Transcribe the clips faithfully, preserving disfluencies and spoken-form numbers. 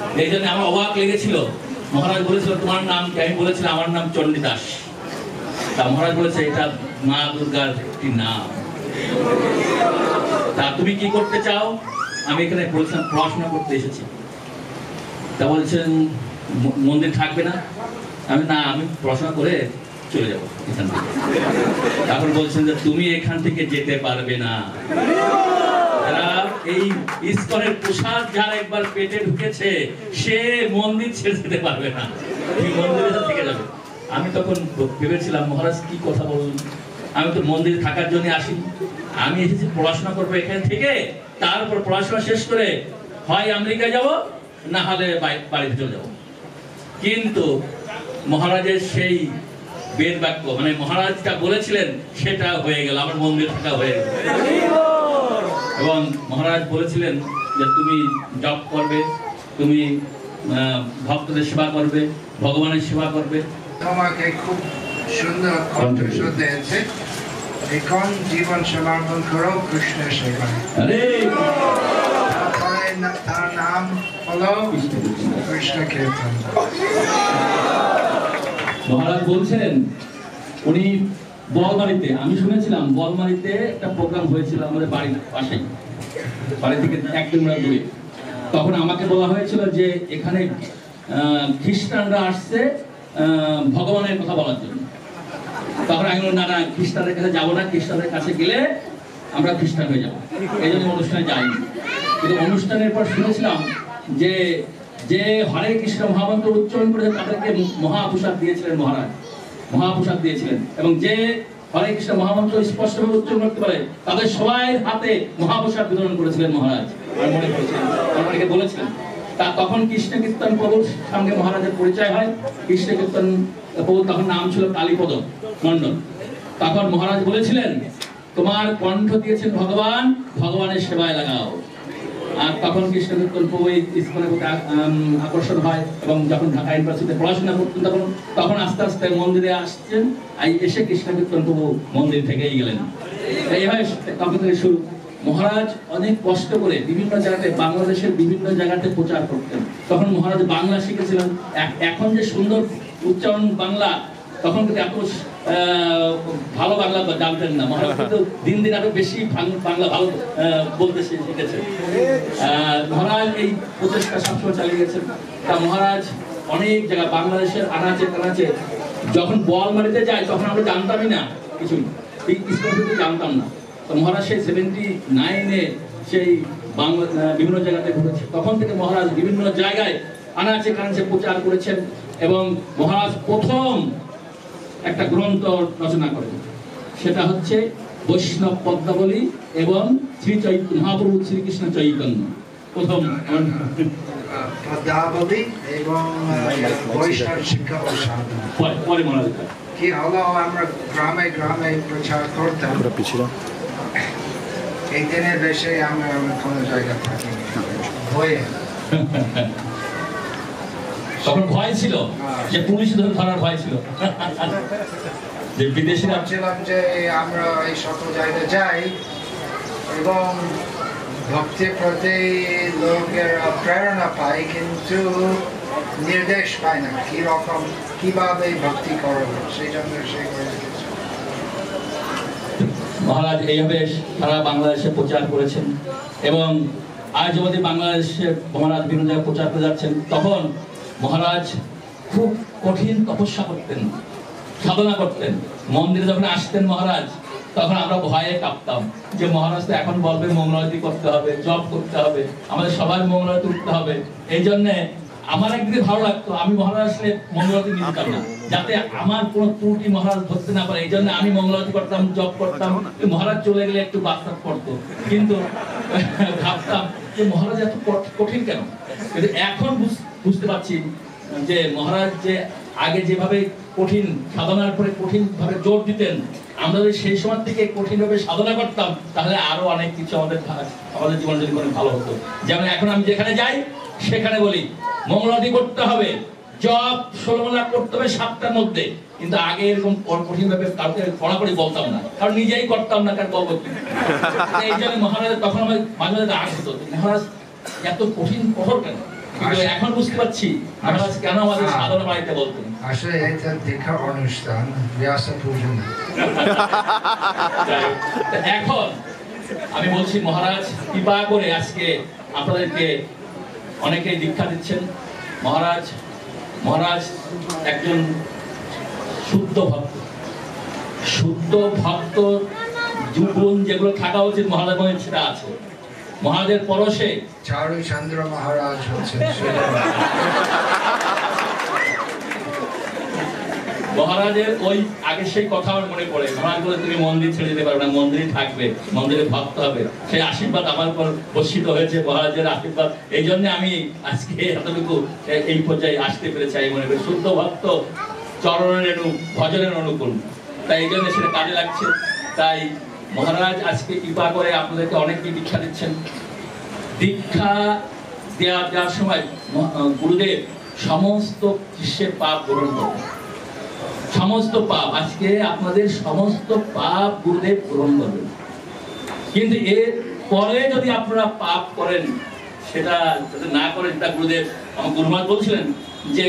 এই জন্য আমার অবাক লেগেছিল। মহারাজ বলেছিল তোমার নাম কি? আমি বলেছিলাম আমার নাম চণ্ডীদাস। তা মহারাজ বলেছে এটা মা দুর্গার একটি নাম। তা তুমি কি করতে চাও? আমি এখানে বলছিলাম পড়াশোনা করতে এসেছি। তা বলছেন মন্দির থাকবে না? আমি না, আমি পড়াশোনা করে চলে যাবো এখান থেকে। তারপর বলছেন যে তুমি এখান থেকে যেতে পারবে না। যারা এই ইস্কনের প্রসাদ যার একবার পেটে ঢুকেছে সে মন্দির ছেড়ে যেতে পারবে না, তুমি মন্দিরে থেকে যাবে। আমি তখন ভেবেছিলাম মহারাজ কি কথা বললেন, আমি তো মন্দিরে থাকার জন্য আসিনি, আমি এসেছি পড়াশোনা করবো এখান থেকে, তারপর পড়াশোনা শেষ করে হয় আমেরিকা যাব না হলে বাড়িতে চলে যাব। কিন্তু মহারাজের সেই বেদ বাক্য মানে মহারাজ যা বলেছিলেন সেটা হয়ে গেল, আমার মন্দির থাকা হয়ে গেল। এবং মহারাজ বলেছিলেন যে তুমি জপ করবে, তুমি ভক্তদের সেবা করবে, ভগবানের সেবা করবে। তোমাকে খুব সুন্দর কণ্ঠস্বর দিয়েছে, এখন জীবন সমর্পণ করো কৃষ্ণের সেবায়। তার নাম হলো কৃষ্ণ কীর্তন। মহারাজ বলছেন উনি বলমারিতে, আমি শুনেছিলাম বলমারিতে একটা প্রোগ্রাম হয়েছিল আমাদের বাড়ির পাশেই, বাড়ি থেকে এক কিলোমিটার দূরে। তখন আমাকে বলা হয়েছিল যে এখানে খ্রিস্টানরা আসছে ভগবানের কথা বলার জন্য। তখন আমি বললাম না না, খ্রিস্টানদের কাছে যাবো না, খ্রিস্টানদের কাছে গেলে আমরা খ্রিস্টান হয়ে যাবো, এই জন্য অনুষ্ঠানে যাইনি। কিন্তু অনুষ্ঠানের পর শুনেছিলাম যে যে হরে কৃষ্ণ মহামন্ত্র উচ্চারণ করেছে তাদেরকে মহাপ্রসাদ দিয়েছিলেন মহারাজ, মহাপ্রসাদ দিয়েছিলেন। এবং যে হরে কৃষ্ণ মহামন্ত্র স্পষ্টভাবে উচ্চারণ করতে পারে তাদের সবাই হাতে মহাপ্রসাদ বিতরণ করেছিলেন মহারাজ। আর মনে করেছিলেন আমাকে বলেছিলেন। তা তখন কৃষ্ণ কীর্তন প্রভুর সঙ্গে মহারাজের পরিচয় হয়। কৃষ্ণ কীর্তন প্রভু তখন নাম ছিল কালীপদ মন্ডল। তখন মহারাজ বলেছিলেন তোমার কণ্ঠ দিয়েছেন ভগবান, ভগবানের সেবায় লাগাও। আর তখন কৃষ্ণ কীর্তন প্রভু ইস্কনের প্রতি আকর্ষণ হয় এবং যখন ঢাকা ইউনিভার্সিটিতে পড়াশোনা করতেন তখন তখন আস্তে আস্তে মন্দিরে আসছেন, এসে কৃষ্ণ কীর্তন প্রভু মন্দির থেকেই গেলেন। এইভাবে তখন থেকে শুরু। মহারাজ অনেক কষ্ট করে বিভিন্ন জায়গাতে বাংলাদেশের বিভিন্ন জায়গাতে প্রচার করতেন। তখন মহারাজ বাংলা শিখেছিলেন। এখন যে সুন্দর উচ্চারণ বাংলা, তখন কিন্তু এত ভালো বাংলা জানতেন না। মহারাজ কিন্তু দিন দিন আরো বেশি বাংলা ভালো বলতে শিখেছেন। মহারাজ এই প্রচেষ্টা সবসময় চালিয়ে গেছেন। তা মহারাজ অনেক জায়গা বাংলাদেশের আনাচে কানাচে যখন বলমারিতে যায় তখন আমরা জানতামই না কিছুই, জানতাম না। তো মহারাজ সেই সেভেন্টি নাইনে সেই বাংলা বিভিন্ন জায়গাতে ঘুরেছে। তখন থেকে মহারাজ বিভিন্ন জায়গায় আনাচে কানাচে প্রচার করেছেন এবং মহারাজ প্রথম একটা গ্রন্থ রচনা করেন, সেটা হচ্ছে বৈষ্ণব পদ্মাবলী এবং শ্রী চৈতন্য মহাপ্রভু শ্রীকৃষ্ণ চৈতন্য। প্রথম পদ্মাবলী এবং বৈষ্ণব শিক্ষা ও সাধনা। পরে মহারাজ কি হলো, আমরা গ্রামে গ্রামে প্রচার করতাম। এই দিনের বেশি আমরা কোনো জায়গা থাকি ভয়ে। তখন ভয় ছিল যে পুলিশ ধরার ভয় ছিল, যে বিদেশিরা ভাবছিলাম যে আমরা এই সকল জায়গায় যাই এবং ভক্তির প্রতি লোকের প্রেরণা পাই, কিন্তু নির্দেশ পায় না কি রকম কিভাবে ভক্তি করবো। সেই জন্য সেই মহারাজ এইভাবে সারা বাংলাদেশে প্রচার করেছেন এবং আজ আমাদের বাংলাদেশে মহারাজ বিভিন্ন জায়গায় প্রচার করে যাচ্ছেন। তখন মহারাজ খুব কঠিন তপস্যা করতেন, সাধনা করতেন। মন্দিরে যখন আসতেন মহারাজ তখন আমরা ভয়ে কাঁপতাম যে মহারাজ তো এখন বলবে মঙ্গলারতি করতে হবে, জপ করতে হবে, আমাদের সবার মঙ্গলারতি উঠতে হবে। এই জন্যে আমার একদিকে ভালো লাগতো আমি মহারাজ আসলে মঙ্গলারতি নিতাম না, যাতে আমার কোনো ত্রুটি মহারাজ ধরতে না পারে। এই জন্য আমি মঙ্গলারতি করতাম, জপ করতাম। মহারাজ চলে গেলে একটু বাস্তাব পড়তো, কিন্তু ভাবতাম যে মহারাজ এত কঠিন কেন। কিন্তু এখন বুঝতে পারছি যে মহারাজ যে আগে যেভাবে কঠিন সাধনার পরে কঠিন ভাবে জোর দিতেন, আমরা যদি সেই সময় থেকে কঠিন ভাবে সাধনা করতাম তাহলে আরো অনেক কিছু আমাদের আমাদের জীবনে যদি অনেক ভালো হতো। যেমন এখন আমি যেখানে যাই সেখানে বলি মঙ্গলারতি করতে হবে, জপ ষোলো মালা করতে হবে সাতটার মধ্যে। কিন্তু আগে এরকম কঠিন ভাবে কাউকে কড়াকড়ি বলতাম না, কারণ নিজেই করতাম না, কারণ বলবো। এই জন্য মহারাজ তখন আমার মাঝে মাঝে রাগ হতো, মহারাজ এত কঠিন কঠোর কেন। কিন্তু এখন বুঝতে পারছি মহারাজ কেন আমাদের সাধনা বাড়িতে বলতেন। আসলে এটা দীক্ষা অনুষ্ঠান, ব্যাস পূজন। এখন আমি বলছি মহারাজ কৃপা করে আজকে আপনাদেরকে অনেকেই দীক্ষা দিচ্ছেন। মহারাজ মহারাজ একজন শুদ্ধ ভক্ত, শুদ্ধ ভক্ত জীবন যেগুলো থাকা উচিত মহারাজ বলেন সেটা আছে। মহারাজের পরশে চারুচন্দ্র মহারাজ হচ্ছেন মহারাজের ওই আগে সেই কথা আমার মনে পড়ে। মহারাজ বলে তুমি মন্দির ছেড়ে দিতে পারবে না, মন্দিরে থাকবে, মন্দিরে ভক্ত হবে। সেই আশীর্বাদ আমার উপর বর্ষিত হয়েছে, মহারাজের আশীর্বাদ। এই জন্য আমি আজকে এতটুকু এই পর্যায়ে আসতে পেরেছি। আমি মনে করি শুদ্ধ ভক্ত চরণের ভজনের অনুকূল, তাই এই জন্য সেটা কাজে লাগছে। তাই মহারাজ আজকে কৃপা করে আপনাদেরকে অনেককে দীক্ষা দিচ্ছেন। দীক্ষা দেওয়া দেওয়ার সময় গুরুদেব সমস্ত শিষ্যের পাপ গ্রহণ করবেন, সমস্ত পাপ আজকে আপনাদের সমস্ত পাপ গুরুদেব গ্রহণ করবেন। কিন্তু এর পরে যদি আপনারা পাপ করেন, সেটা যদি না করেন, সেটা গুরুদেব আমার গুরুমাজ বলছিলেন যে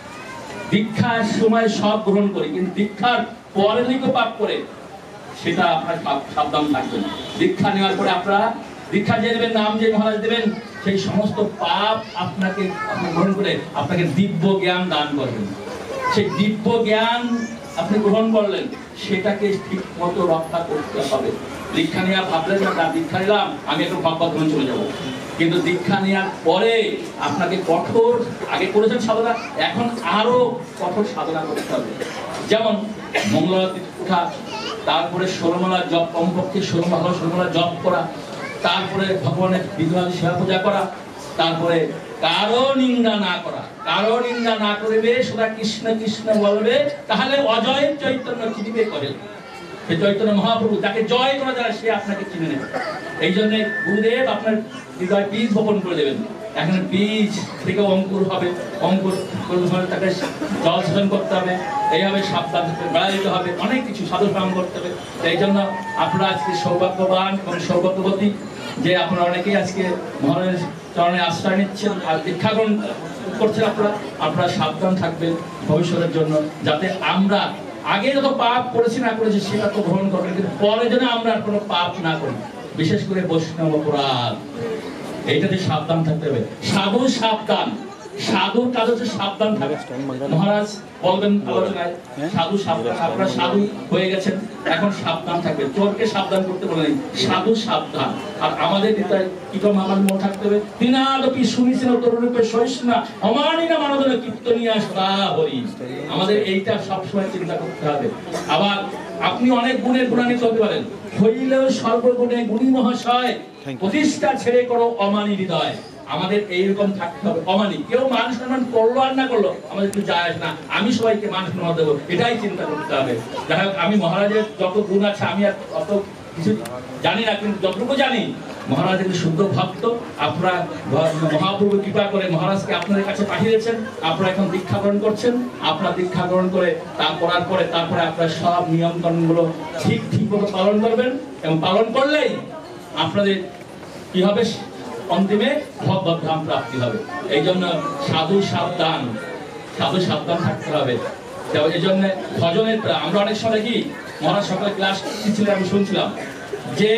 দীক্ষার সময় সব গ্রহণ করি, কিন্তু দীক্ষার পরে যদি পাপ করে সেটা আপনার সাবধান থাকবেন। দীক্ষা নেওয়ার পরে আপনারা দীক্ষা যে দেবেন, নাম যে মহারাজ দেবেন, সেই সমস্ত পাপ আপনাকে আপনি গ্রহণ করে আপনাকে দিব্য জ্ঞান দান করবেন। সেই দিব্য জ্ঞান আপনি গ্রহণ করলেন, সেটাকে ঠিক মতো রক্ষা করতে হবে। দীক্ষা নেওয়া ভাবলেন না দীক্ষা নিলাম আমি একটু ভগবত ধরুন চলে যাবো, কিন্তু দীক্ষা নেওয়ার পরে আপনাকে কঠোর, আগে করেছেন সাধনা, এখন আরো কঠোর সাধনা করতে হবে। যেমন মঙ্গলারতি উঠা, তারপরে ষোলমালা জপ, কমপক্ষে ষোলো ভালো ষোলমালা জপ করা, তারপরে ভগবানের বিগ্রহ সেবা পূজা করা, তারপরে কারো নিন্দা না করা, কারো নিন্দা না করবে, সদা কৃষ্ণ কৃষ্ণ বলবে, তাহলে অজয় চৈতন্য চিনিবে করে। সেই চৈতন্য মহাপ্রভু, তাকে জয় করা যায়, সে আপনাকে চিনে নেবে। এই জন্য গুরুদেব আপনার হৃদয় বীজ বপন করে দেবেন। এখন বীজ থেকে অঙ্কুর হবে, অঙ্কুর তাকে জল সেচন করতে হবে, এইভাবে সাবধান বেড়া দিতে হবে, অনেক কিছু সাধু সাধন করতে হবে। এই জন্য আপনারা আজকে সৌভাগ্যবান এবং সৌভাগ্যবতী যে আপনারা অনেকেই আজকে মহারাজের চরণে আশ্রয় নিচ্ছেন আর দীক্ষা গ্রহণ করছেন। আপনারা আপনারা সাবধান থাকবেন ভবিষ্যতের জন্য, যাতে আমরা আগে যত পাপ করেছি না করেছি সেটা তো গ্রহণ করবেন, কিন্তু পরে যেন আমরা কোনো পাপ না করি, বিশেষ করে বৈষ্ণব অপরাধ, এইটাতে সাবধান থাকতে হবে। সাধু সাবধান, সাধুর কাজ হচ্ছে সাবধান থাকা। মহারাজ বলবেন আলোচনায় সাধু সাবধান, আপনারা সাধু হয়ে গেছেন, এখন সাবধান থাকবে। চোরকে সাবধান করতে বলেন, সাধু সাবধান। আর আমাদের পিতায় কি কম আমার মনে থাকতে হবে, তিনাদপি শুনিছিল তরুণরূপে সহিষ্ণু অমানি না মানদনে কীর্তনিয়া সদা হরি। আমাদের এইটা সবসময় চিন্তা করতে হবে। আবার আপনি অনেক গুণের গুণান্বিত হতে পারেন, হইলেও সর্বগুণে গুণী মহাশয়, প্রতিষ্ঠা ছেড়ে করো অমানি হৃদয়। আমাদের এইরকম থাকতে হবে, অমানি। কেউ মান সম্মান করলো আর না করলো আমাদের একটু যায় আসে না, আমি সবাইকে মান সম্মান দেবো, এটাই চিন্তা করতে হবে। যাই হোক, আমি মহারাজের যত গুণ আছে আমি আর অত কিছু জানি না, কিন্তু যতটুকু জানি মহারাজ একটি শুদ্ধ ভক্ত। আপনারা মহাপ্রভু কৃপা করে মহারাজকে আপনাদের কাছে পাঠিয়েছেন, আপনারা এখন দীক্ষা গ্রহণ করছেন। আপনারা দীক্ষা গ্রহণ করে তা করার পরে তারপরে আপনারা সব নিয়ম কানুনগুলো ঠিক ঠিক মতো পালন করবেন, এবং পালন করলেই আপনাদের কি হবে, অন্তিমে ভগবত ধাম প্রাপ্তি হবে। এই জন্য সাধু সাবধান, সাধু সাবধান থাকতে হবে। এই জন্য ভজনের আমরা অনেক সময় কি মহারাজ সকালে ক্লাস দিচ্ছিলেন, আমি শুনছিলাম যে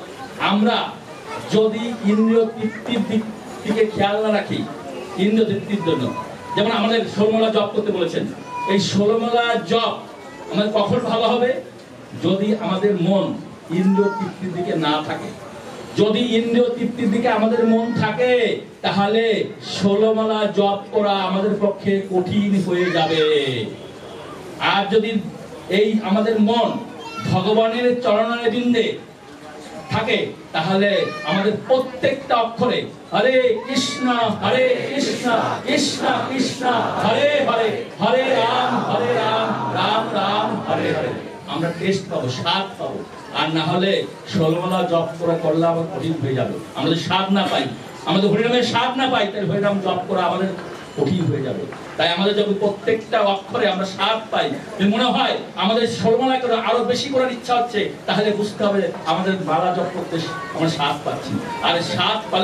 আমরা যদি ইন্দ্রিয় তৃপ্তির দিক দিকে খেয়াল না রাখি, ইন্দ্রিয় তৃপ্তির জন্য, যেমন আমাদের ষোলমালা জপ করতে বলেছেন, এই ষোলমালা জপ আমাদের কখন ভালো হবে, যদি আমাদের মন ইন্দ্রিয় তৃপ্তির দিকে না থাকে। যদি ইন্দ্রিয় তৃপ্তির দিকে আমাদের মন থাকে, তাহলে ষোলমালা জপ করা আমাদের পক্ষে কঠিন হয়ে যাবে। আর যদি এই আমাদের মন ভগবানের চরণারবিন্দে থাকে, তাহলে আমাদের প্রত্যেকটা অক্ষরে হরে কৃষ্ণ হরে কৃষ্ণ কৃষ্ণ কৃষ্ণ হরে হরে, হরে রাম হরে রাম রাম রাম হরে হরে আমরা টেস্ট পাবো, স্বাদ পাবো। আর না হলে ষোলমালা জপ করা করলে আবার কঠিন হয়ে যাবে। আমরা যদি স্বাদ না পাই, আমাদের হরিনামের স্বাদ না পাই, তাই হরিনাম জপ করা আমাদের কঠিন হয়ে যাবে। তাই আমাদের যখন প্রত্যেকটা অক্ষরে আমরা স্বাদ পাই, মনে হয় আমাদের ষোলমালা করে আরো বেশি করার ইচ্ছা হচ্ছে, তাহলে বুঝতে হবে আমাদের মালা জপ করতে আমরা স্বাদ পাচ্ছি। আর স্বাদ পালেই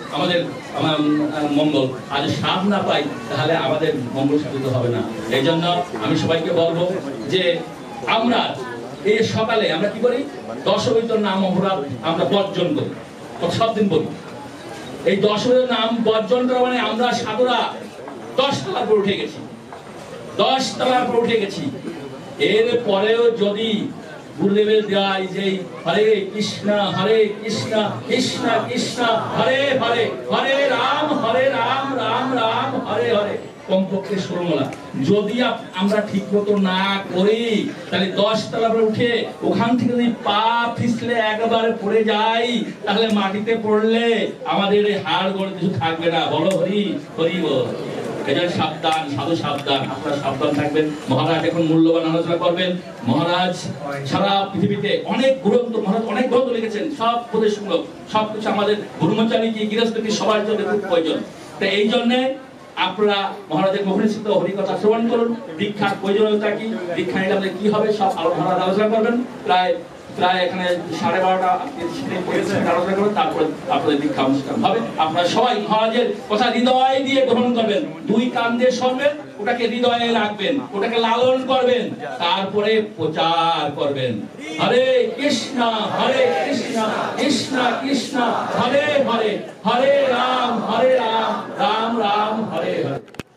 আমাদের মঙ্গল। আর সাপ না পাই তাহলে আমাদের মঙ্গল সাধিত হবে না। এই জন্য আমি সবাইকে বলবো যে আমরা এই সকালে আমরা কি করি, দশমীর নাম অপরাধ আমরা বর্জন করি, সব দিন বলি। এই দশমীর নাম বর্জন করা মানে আমরা সাধুরা দশ তলার উপর উঠে গেছি, দশ তলার উপর উঠে গেছি। এর পরেও যদি গুরুদেবের দেয় যে হরে কৃষ্ণ হরে কৃষ্ণ কৃষ্ণ কৃষ্ণ হরে হরে হরে রাম হরে রাম রাম রাম হরে হরে কমপক্ষে ষোলমালা যদি আমরা ঠিক মতো না করি, তাহলে দশ তলা উপরে উঠে ওখান থেকে যদি পা পিছলে একবারে পড়ে যাই, তাহলে মাটিতে পড়লে আমাদের এই হাড় গড়ে কিছু থাকবে না। বলো হরি হরি বল। এজন্য সাবধান, সাধু সাবধান, আপনারা সাবধান থাকবেন। মহারাজ এখন মূল্যবান আলোচনা করবেন। মহারাজ সারা পৃথিবীতে অনেক গ্রন্থ, মহারাজ অনেক গ্রন্থ লিখেছেন, সব উপদেশমূলক, সবকিছু আমাদের ব্রহ্মচারী কি গৃহস্থী সবার জন্য খুব প্রয়োজন। তাই এই জন্যে আপনারা মহারাজের মুখনিসৃত হরিকথা শ্রবণ করুন। দীক্ষার প্রয়োজনীয়তা কি, দীক্ষা নিলে আমাদের কি হবে, সব মহারাজ আলোচনা করবেন। প্রায় প্রায় এখানে সাড়ে বারোটা আলোচনা করবেন, তারপরে আপনাদের দীক্ষা অনুষ্ঠান হবে। আপনারা সবাই মহারাজের কথা হৃদয় দিয়ে গ্রহণ করবেন, দুই কান দিয়ে শুনবেন, ওটাকে হৃদয়ে রাখবেন, ওটাকে লালন করবেন, তারপরে প্রচার করবেন। হরে কৃষ্ণ হরে কৃষ্ণ কৃষ্ণ কৃষ্ণ হরে হরে হরে রাম হরে রাম রাম রাম হরে হরে।